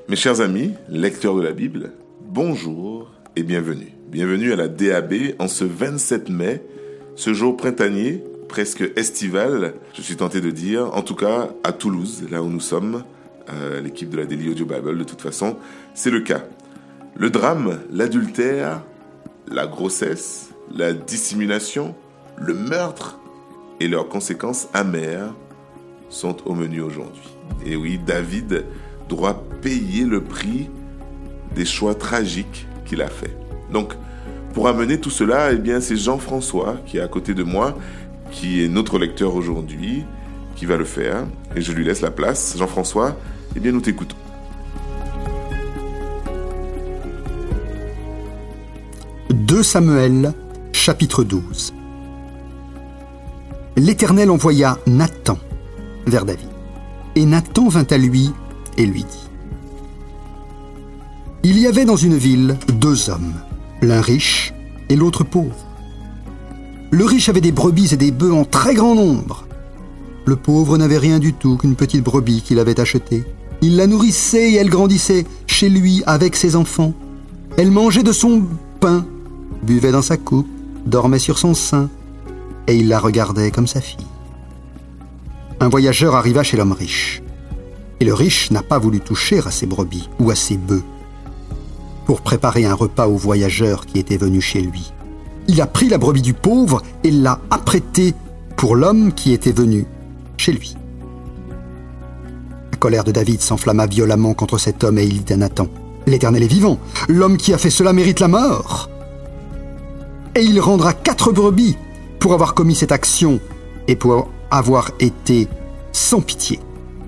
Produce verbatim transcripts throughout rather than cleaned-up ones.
Mes chers amis, lecteurs de la Bible, bonjour et bienvenue. Bienvenue à la D A B en ce vingt-sept mai, ce jour printanier, presque estival, je suis tenté de dire, en tout cas à Toulouse, là où nous sommes, euh, l'équipe de la Daily Audio Bible, de toute façon, c'est le cas. Le drame, l'adultère, la grossesse, la dissimulation, le meurtre et leurs conséquences amères sont au menu aujourd'hui. Et oui, David doit payer le prix des choix tragiques qu'il a faits. Donc, pour amener tout cela, eh bien, c'est Jean-François qui est à côté de moi, qui est notre lecteur aujourd'hui, qui va le faire. Et je lui laisse la place. Jean-François, eh bien, nous t'écoutons. deux Samuel, chapitre douze. L'Éternel envoya Nathan vers David. Et Nathan vint à lui et lui dit : Il y avait dans une ville deux hommes, l'un riche et l'autre pauvre. Le riche avait des brebis et des bœufs en très grand nombre. Le pauvre n'avait rien du tout qu'une petite brebis qu'il avait achetée. Il la nourrissait et elle grandissait chez lui avec ses enfants. Elle mangeait de son pain, buvait dans sa coupe, dormait sur son sein, et il la regardait comme sa fille. Un voyageur arriva chez l'homme riche. Et le riche n'a pas voulu toucher à ses brebis ou à ses bœufs pour préparer un repas au voyageur qui était venu chez lui. Il a pris la brebis du pauvre et l'a apprêtée pour l'homme qui était venu chez lui. La colère de David s'enflamma violemment contre cet homme et il dit à Nathan : L'Éternel est vivant, l'homme qui a fait cela mérite la mort. Et il rendra quatre brebis pour avoir commis cette action et pour avoir été sans pitié.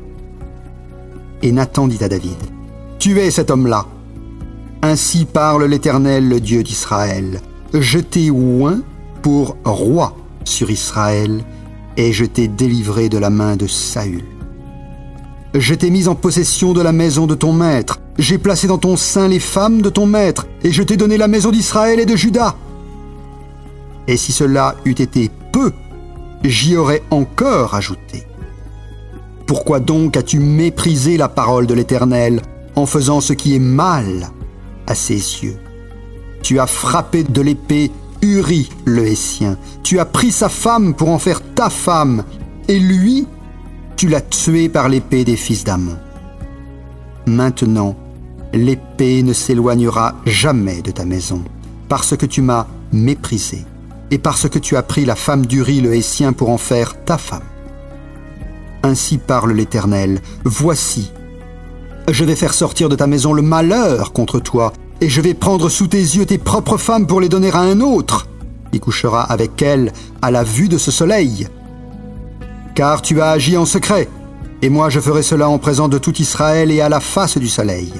Et Nathan dit à David : Tuez cet homme-là. Ainsi parle l'Éternel, le Dieu d'Israël. Je t'ai oint pour roi sur Israël, et je t'ai délivré de la main de Saül. Je t'ai mis en possession de la maison de ton maître. J'ai placé dans ton sein les femmes de ton maître, et je t'ai donné la maison d'Israël et de Juda. Et si cela eût été peu, j'y aurais encore ajouté. Pourquoi donc as-tu méprisé la parole de l'Éternel en faisant ce qui est mal à ses yeux ? Tu as frappé de l'épée Uri le Hétien. Tu as pris sa femme pour en faire ta femme, et lui, tu l'as tué par l'épée des fils d'Ammon. Maintenant, l'épée ne s'éloignera jamais de ta maison, parce que tu m'as méprisé, et parce que tu as pris la femme d'Uri le Hétien pour en faire ta femme. Ainsi parle l'Éternel, voici, je vais faire sortir de ta maison le malheur contre toi, et je vais prendre sous tes yeux tes propres femmes pour les donner à un autre, qui couchera avec elles à la vue de ce soleil. Car tu as agi en secret, et moi je ferai cela en présence de tout Israël et à la face du soleil.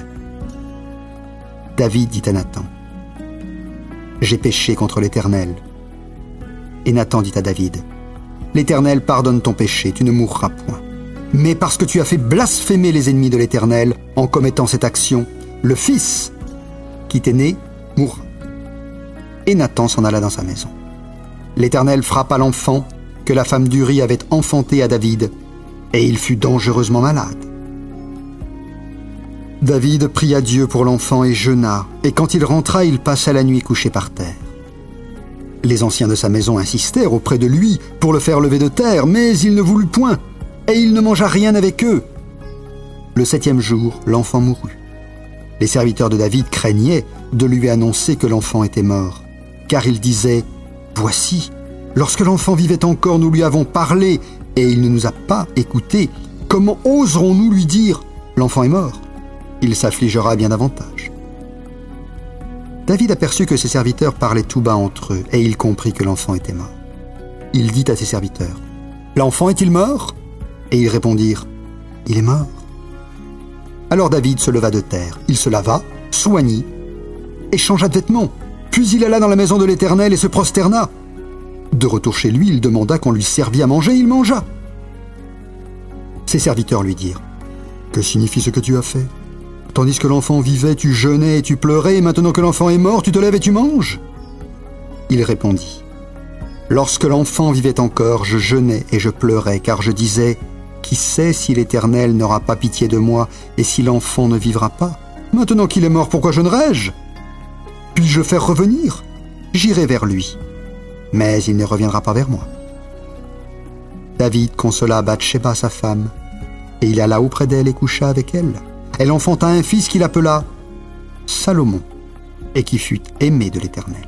David dit à Nathan : J'ai péché contre l'Éternel. Et Nathan dit à David : L'Éternel pardonne ton péché, tu ne mourras point. Mais parce que tu as fait blasphémer les ennemis de l'Éternel en commettant cette action, le fils qui t'est né mourra. Et Nathan s'en alla dans sa maison. L'Éternel frappa l'enfant que la femme d'Uri avait enfanté à David, et il fut dangereusement malade. David pria Dieu pour l'enfant et jeûna, et quand il rentra, il passa la nuit couché par terre. Les anciens de sa maison insistèrent auprès de lui pour le faire lever de terre, mais il ne voulut point, et il ne mangea rien avec eux. Le septième jour, l'enfant mourut. Les serviteurs de David craignaient de lui annoncer que l'enfant était mort, car ils disaient : Voici, lorsque l'enfant vivait encore, nous lui avons parlé, et il ne nous a pas écoutés. Comment oserons-nous lui dire : L'enfant est mort ? Il s'affligera bien davantage. David aperçut que ses serviteurs parlaient tout bas entre eux, et il comprit que l'enfant était mort. Il dit à ses serviteurs : L'enfant est-il mort ? Et ils répondirent : Il est mort. Alors David se leva de terre, il se lava, soignit, et changea de vêtements. Puis il alla dans la maison de l'Éternel et se prosterna. De retour chez lui, il demanda qu'on lui servît à manger, et il mangea. Ses serviteurs lui dirent : Que signifie ce que tu as fait ? Tandis que l'enfant vivait, tu jeûnais et tu pleurais, et maintenant que l'enfant est mort, tu te lèves et tu manges ? Il répondit : Lorsque l'enfant vivait encore, je jeûnais et je pleurais, car je disais : Qui sait si l'Éternel n'aura pas pitié de moi et si l'enfant ne vivra pas? Maintenant qu'il est mort, pourquoi jeûnerai-je? Puis-je le faire revenir? J'irai vers lui, mais il ne reviendra pas vers moi. » David consola Bathsheba, sa femme, et il alla auprès d'elle et coucha avec elle. Elle enfanta un fils qu'il appela Salomon, et qui fut aimé de l'Éternel.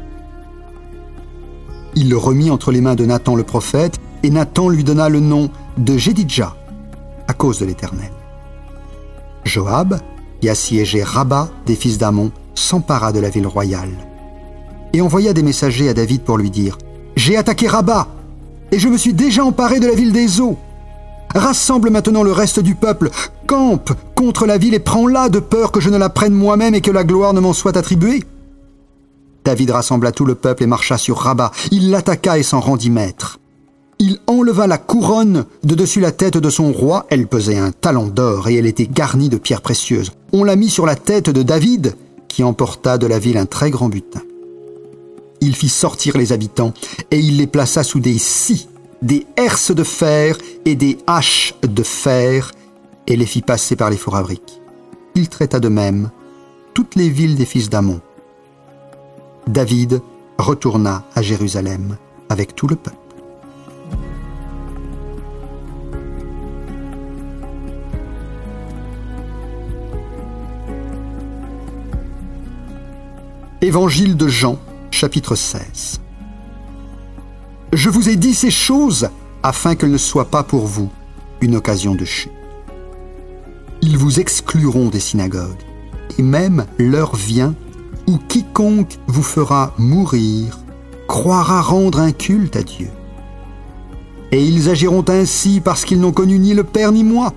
Il le remit entre les mains de Nathan le prophète, et Nathan lui donna le nom de Jédidja, à cause de l'Éternel. Joab, qui assiégeait Rabba des fils d'Ammon, s'empara de la ville royale, et envoya des messagers à David pour lui dire « J'ai attaqué Rabba, et je me suis déjà emparé de la ville des eaux. Rassemble maintenant le reste du peuple, campe contre la ville et prends-la de peur que je ne la prenne moi-même et que la gloire ne m'en soit attribuée. » David rassembla tout le peuple et marcha sur Rabba. Il l'attaqua et s'en rendit maître. Il enleva la couronne de dessus la tête de son roi. Elle pesait un talent d'or et elle était garnie de pierres précieuses. On la mit sur la tête de David, qui emporta de la ville un très grand butin. Il fit sortir les habitants et il les plaça sous des scies, des herses de fer et des haches de fer, et les fit passer par les fours à briques. Il traita de même toutes les villes des fils d'Ammon. David retourna à Jérusalem avec tout le peuple. Évangile de Jean, chapitre seize. Je vous ai dit ces choses afin qu'elles ne soient pas pour vous une occasion de chute. Ils vous excluront des synagogues, et même l'heure vient où quiconque vous fera mourir croira rendre un culte à Dieu. Et ils agiront ainsi parce qu'ils n'ont connu ni le Père ni moi.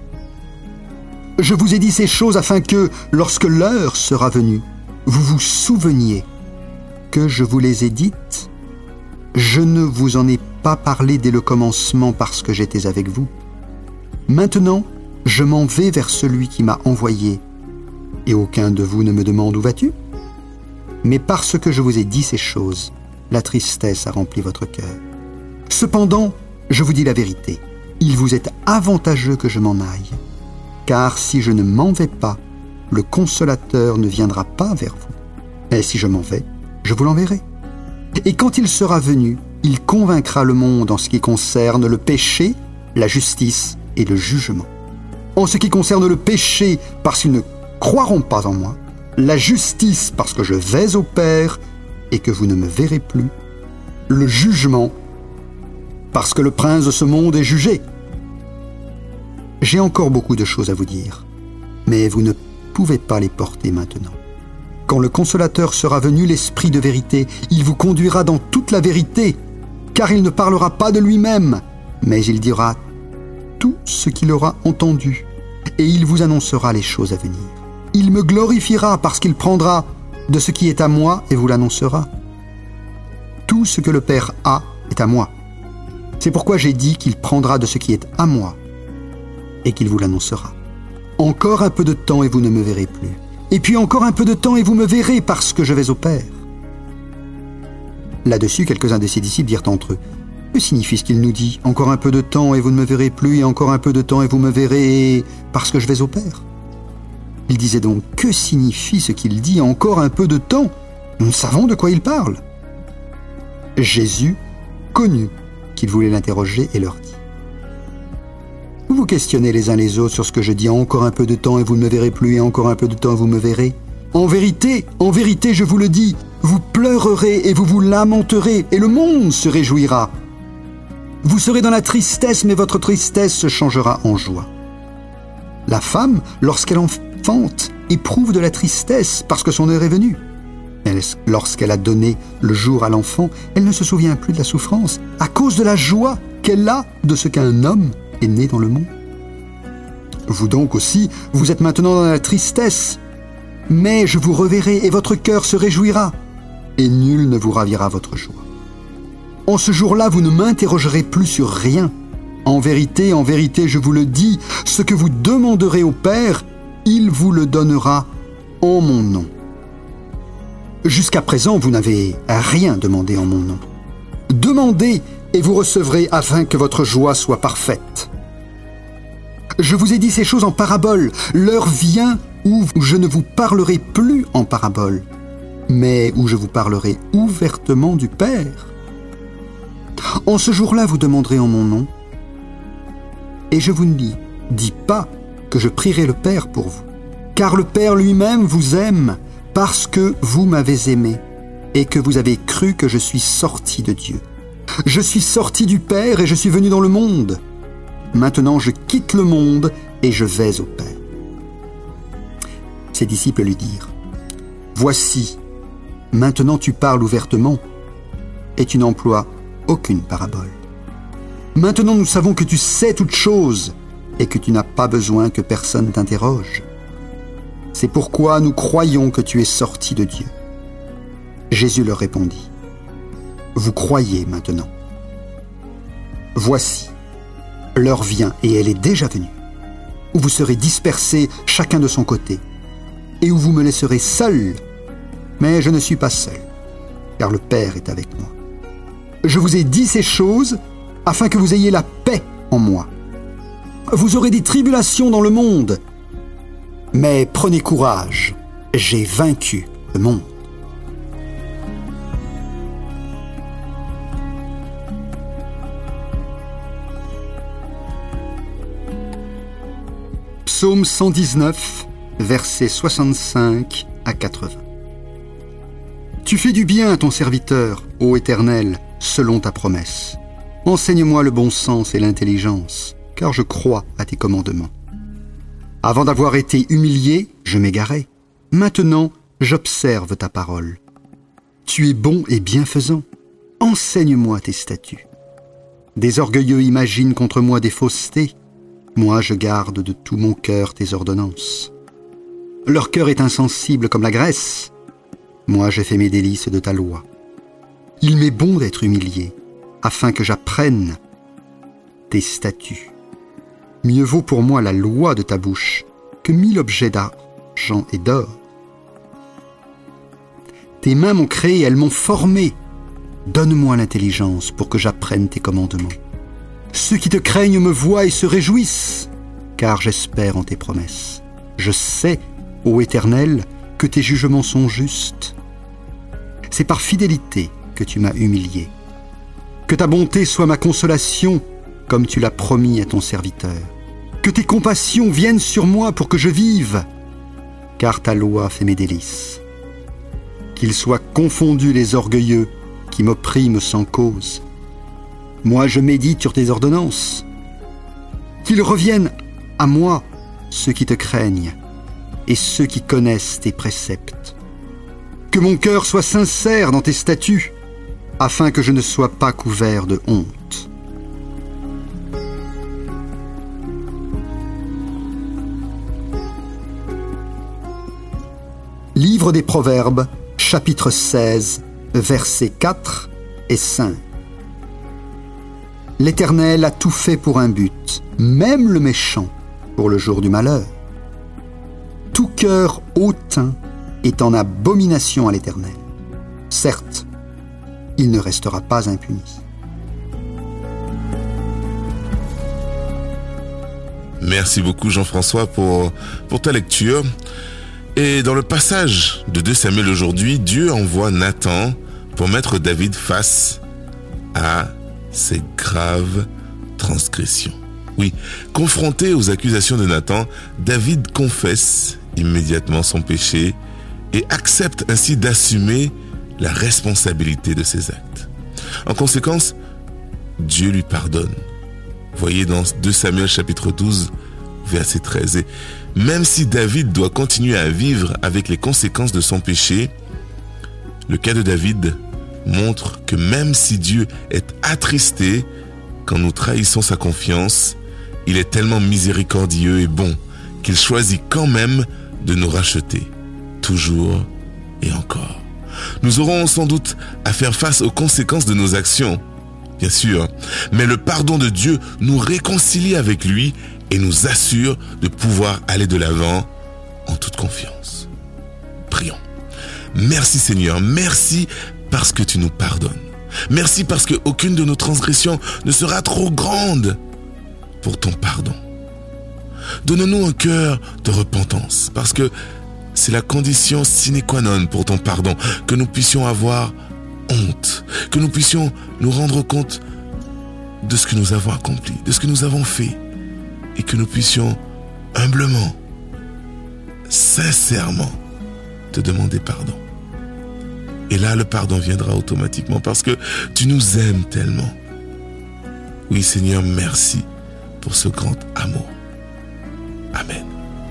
Je vous ai dit ces choses afin que, lorsque l'heure sera venue, vous vous souveniez que je vous les ai dites. Je ne vous en ai pas parlé dès le commencement parce que j'étais avec vous. Maintenant, je m'en vais vers celui qui m'a envoyé, et aucun de vous ne me demande où vas-tu? Mais parce que je vous ai dit ces choses, la tristesse a rempli votre cœur. Cependant, je vous dis la vérité, il vous est avantageux que je m'en aille, car si je ne m'en vais pas, le consolateur ne viendra pas vers vous. Et si je m'en vais, je vous l'enverrai. Et quand il sera venu, il convaincra le monde en ce qui concerne le péché, la justice et le jugement. En ce qui concerne le péché, parce qu'ils ne croiront pas en moi, la justice, parce que je vais au Père et que vous ne me verrez plus, le jugement, parce que le prince de ce monde est jugé. J'ai encore beaucoup de choses à vous dire, mais vous ne pouvez pas les porter maintenant. Quand le Consolateur sera venu, l'Esprit de vérité, il vous conduira dans toute la vérité, car il ne parlera pas de lui-même, mais il dira tout ce qu'il aura entendu, et il vous annoncera les choses à venir. Il me glorifiera parce qu'il prendra de ce qui est à moi et vous l'annoncera. Tout ce que le Père a est à moi. C'est pourquoi j'ai dit qu'il prendra de ce qui est à moi et qu'il vous l'annoncera. Encore un peu de temps et vous ne me verrez plus. Et puis encore un peu de temps et vous me verrez parce que je vais au Père. Là-dessus, quelques-uns de ses disciples dirent entre eux, que signifie ce qu'il nous dit? Encore un peu de temps et vous ne me verrez plus, et encore un peu de temps et vous me verrez parce que je vais au Père. Il disait donc, que signifie ce qu'il dit? Encore un peu de temps? Nous savons de quoi il parle. Jésus connut qu'il voulait l'interroger et leur dit, vous vous questionnez les uns les autres sur ce que je dis, encore un peu de temps et vous ne me verrez plus, et encore un peu de temps et vous me verrez. En vérité, en vérité, je vous le dis, vous pleurerez et vous vous lamenterez, et le monde se réjouira. Vous serez dans la tristesse, mais votre tristesse se changera en joie. La femme, lorsqu'elle enfante, éprouve de la tristesse parce que son heure est venue. Elle, lorsqu'elle a donné le jour à l'enfant, elle ne se souvient plus de la souffrance, à cause de la joie qu'elle a de ce qu'un homme est né dans le monde. Vous donc aussi, vous êtes maintenant dans la tristesse, mais je vous reverrai et votre cœur se réjouira, et nul ne vous ravira votre joie. En ce jour-là, vous ne m'interrogerez plus sur rien. En vérité, en vérité, je vous le dis, ce que vous demanderez au Père, il vous le donnera en mon nom. Jusqu'à présent, vous n'avez rien demandé en mon nom. Demandez et vous recevrez afin que votre joie soit parfaite. Je vous ai dit ces choses en parabole. L'heure vient où je ne vous parlerai plus en parabole, mais où je vous parlerai ouvertement du Père. En ce jour-là, vous demanderez en mon nom, et je vous ne dis, dis pas que je prierai le Père pour vous, car le Père lui-même vous aime, parce que vous m'avez aimé, et que vous avez cru que je suis sorti de Dieu. Je suis sorti du Père et je suis venu dans le monde. Maintenant, je quitte le monde et je vais au Père. Ses disciples lui dirent, voici, maintenant tu parles ouvertement, et tu n'emploies aucune parabole. Maintenant nous savons que tu sais toutes choses, et que tu n'as pas besoin que personne t'interroge. C'est pourquoi nous croyons que tu es sorti de Dieu. Jésus leur répondit, vous croyez maintenant. Voici, l'heure vient, et elle est déjà venue, où vous serez dispersés chacun de son côté, et où vous me laisserez seul. Mais je ne suis pas seul, car le Père est avec moi. Je vous ai dit ces choses afin que vous ayez la paix en moi. Vous aurez des tribulations dans le monde, mais prenez courage, j'ai vaincu le monde. Psaume cent dix-neuf, versets soixante-cinq à quatre-vingts. Tu fais du bien à ton serviteur, ô Éternel, selon ta promesse. Enseigne-moi le bon sens et l'intelligence, car je crois à tes commandements. Avant d'avoir été humilié, je m'égarais. Maintenant, j'observe ta parole. Tu es bon et bienfaisant. Enseigne-moi tes statuts. Des orgueilleux imaginent contre moi des faussetés. Moi, je garde de tout mon cœur tes ordonnances. Leur cœur est insensible comme la graisse. Moi, j'ai fait mes délices de ta loi. Il m'est bon d'être humilié, afin que j'apprenne tes statuts. Mieux vaut pour moi la loi de ta bouche que mille objets d'argent et d'or. Tes mains m'ont créé, elles m'ont formé. Donne-moi l'intelligence pour que j'apprenne tes commandements. Ceux qui te craignent me voient et se réjouissent, car j'espère en tes promesses. Je sais, ô Éternel, que tes jugements sont justes. C'est par fidélité que tu m'as humilié. Que ta bonté soit ma consolation, comme tu l'as promis à ton serviteur. Que tes compassions viennent sur moi pour que je vive, car ta loi fait mes délices. Qu'ils soient confondus les orgueilleux qui m'oppriment sans cause. Moi, je médite sur tes ordonnances. Qu'ils reviennent à moi, ceux qui te craignent, et ceux qui connaissent tes préceptes. Que mon cœur soit sincère dans tes statuts, afin que je ne sois pas couvert de honte. Livre des Proverbes, chapitre seize, versets quatre et cinq. L'Éternel a tout fait pour un but, même le méchant pour le jour du malheur. Tout cœur hautain est en abomination à l'Éternel. Certes, il ne restera pas impuni. Merci beaucoup Jean-François pour, pour ta lecture. Et dans le passage de deux Samuel aujourd'hui, Dieu envoie Nathan pour mettre David face à ses graves transgressions. Oui, confronté aux accusations de Nathan, David confesse immédiatement son péché et accepte ainsi d'assumer la responsabilité de ses actes. En conséquence, Dieu lui pardonne. Voyez dans deux Samuel chapitre douze, verset treize. Et même si David doit continuer à vivre avec les conséquences de son péché, le cas de David montre que même si Dieu est attristé quand nous trahissons sa confiance, il est tellement miséricordieux et bon qu'il choisit quand même de nous racheter, toujours et encore. Nous aurons sans doute à faire face aux conséquences de nos actions, bien sûr, mais le pardon de Dieu nous réconcilie avec lui et nous assure de pouvoir aller de l'avant en toute confiance. Prions. Merci Seigneur, merci parce que tu nous pardonnes. Merci parce qu'aucune de nos transgressions ne sera trop grande pour ton pardon. Donne-nous un cœur de repentance, parce que c'est la condition sine qua non pour ton pardon, que nous puissions avoir honte, que nous puissions nous rendre compte de ce que nous avons accompli, de ce que nous avons fait, et que nous puissions humblement, sincèrement, te demander pardon. Et là, le pardon viendra automatiquement parce que tu nous aimes tellement. Oui, Seigneur, merci pour ce grand amour. Amen.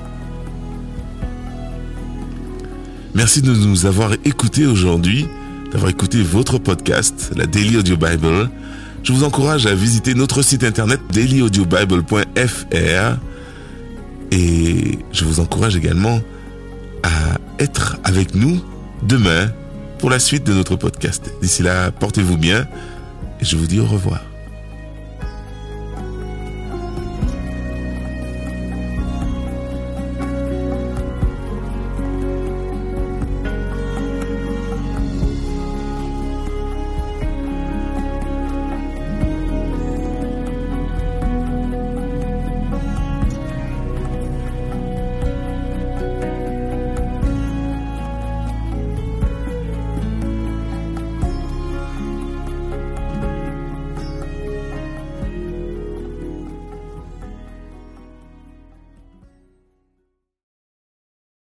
Merci de nous avoir écoutés aujourd'hui, d'avoir écouté votre podcast, la Daily Audio Bible. Je vous encourage à visiter notre site internet daily audio bible point f r et je vous encourage également à être avec nous demain pour la suite de notre podcast. D'ici là, portez-vous bien et je vous dis au revoir.